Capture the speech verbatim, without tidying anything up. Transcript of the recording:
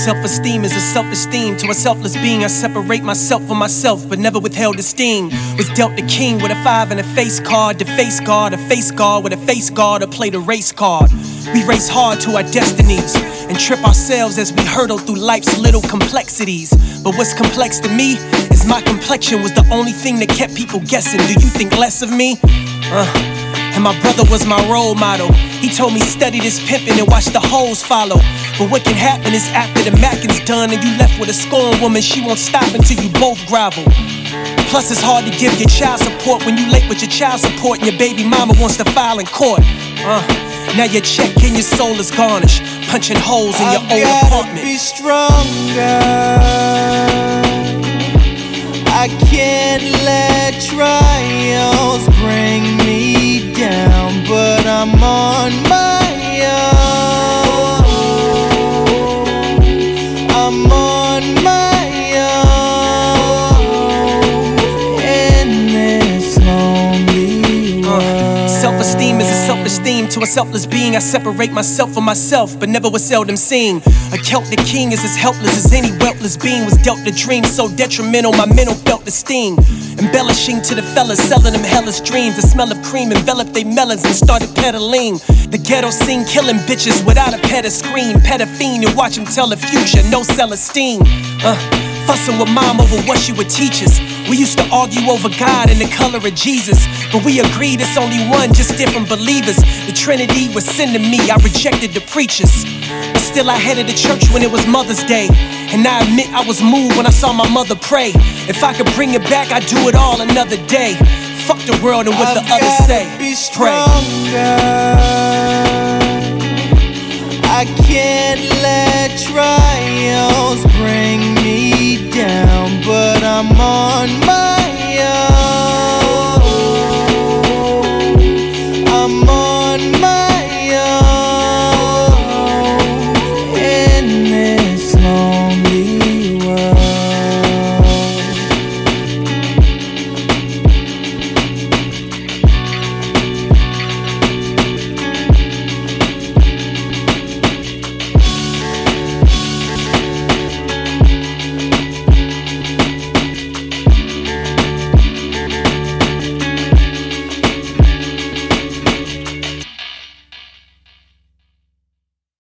Self-esteem is a self-esteem. To a selfless being, I separate myself from myself, but never withheld esteem. Was dealt the king with a five and a face card. The face guard, a face guard with a face guard, or play the race card. We race hard to our destinies and trip ourselves as we hurdle through life's little complexities. But what's complex to me is my complexion was the only thing that kept people guessing. Do you think less of me? Uh. And my brother was my role model. He told me study this pimpin' and watch the hoes follow. But what can happen is after the mackin's done and you left with a scorned woman, she won't stop until you both grovel. Plus it's hard to give your child support when you late with your child support and your baby mama wants to file in court. Uh, now your check and your soul is garnished, punching holes in your I've old gotta apartment. Be stronger. I can't let trials bring me down, but I'm on my own. I'm on my own in this lonely world. Self-esteem is a self-esteem. To a selfless being, I separate myself from myself, but never was seldom seen. A Celtic king is as helpless as any wealthless being. Was dealt a dream so detrimental, my mental felt the sting. Embellishing to the fellas, selling them hellish dreams. The smell of cream enveloped they melons and started peddling. The ghetto scene killing bitches without a pet or scream. Pet a fiend and watch him tell the future, no Celestine. Uh, fussing with mom over what she would teach us. We used to argue over God and the color of Jesus, but we agreed it's only one, just different believers. The Trinity was sending me, I rejected the preachers. But still I headed to church when it was Mother's Day, and I admit I was moved when I saw my mother pray. If I could bring it back, I'd do it all another day. Fuck the world and what I've the others say. Be Pray. stronger. I can't let try